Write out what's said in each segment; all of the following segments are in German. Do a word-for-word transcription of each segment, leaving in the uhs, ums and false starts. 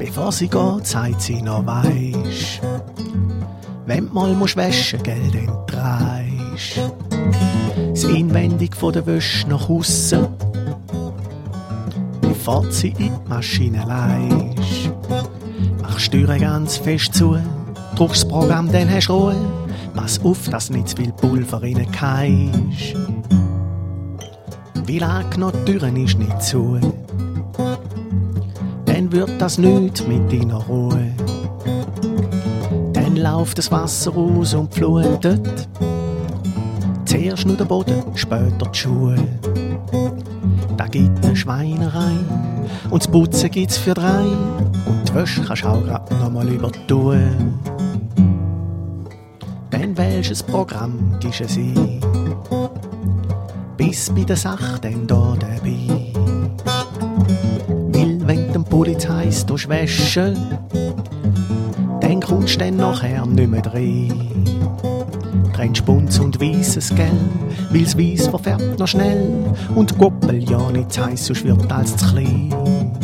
Bevor sie geht, sagt sie noch weisst, wenn du mal musst waschen, gell, dann dreist. Das Inwendig von der Wäsche nach aussen, bevor sie in die Maschine leist. Machst die Türe ganz fest zu, drückst das Programm, dann hast du Ruhe. Pass auf, dass nicht zu viel Pulver reinkeist. Wie lange noch die Türen ist nicht zu, dann wird das nichts mit deiner Ruhe. Dann läuft das Wasser raus und flutet. Zuerst nur der Boden, später die Schuhe. Da gibt eine Schweinerei und das Putzen gibt's für drei. Und die Wäsche kannst du auch grad noch mal übertun. Dann wählst du das Programm, gibst es ein. Bis bei der Sache dann da dabei. Weil wenn du den Pulli heisst, du wäschen, dann kommst du dann nachher nicht mehr rein. Trennst Bunz und weisses Gelb, weil's Weiss verfärbt noch schnell. Und die Goppel ja nicht heiss, sonst wird als zu klein.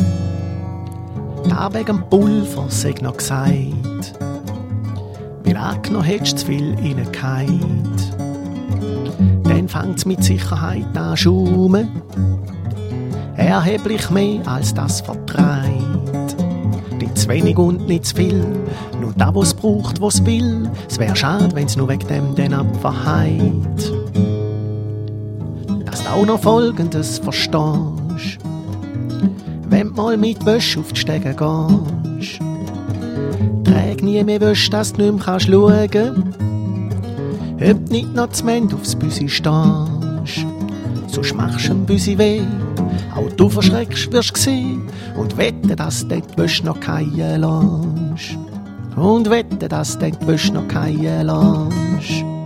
Da wegen dem Pulver sei noch gesagt, weil angenommen hättest zu viel reingeheilt. Dann fängt's mit Sicherheit an schaumen, erheblich mehr als das vertreibt. Nicht zu wenig und nicht zu viel, nur da, wo's braucht, wo's will. Es wär schade, wenn's nur wegen dem den abverheit. Dass du auch noch Folgendes verstehst, wenn du mal mit Wäsche auf die Stege gehst. Träg nie mehr Wäsche, dass du nicht mehr kannst schauen, ob nicht noch das Mend aufs Büsi stehst. Sonst machst du ein Büsi weh, auch du verschreckst, wirst gesehen. Und wette, dass du die Wäsche noch keinen lässt. Und wette, dass du die Wäsche noch keinen lässt.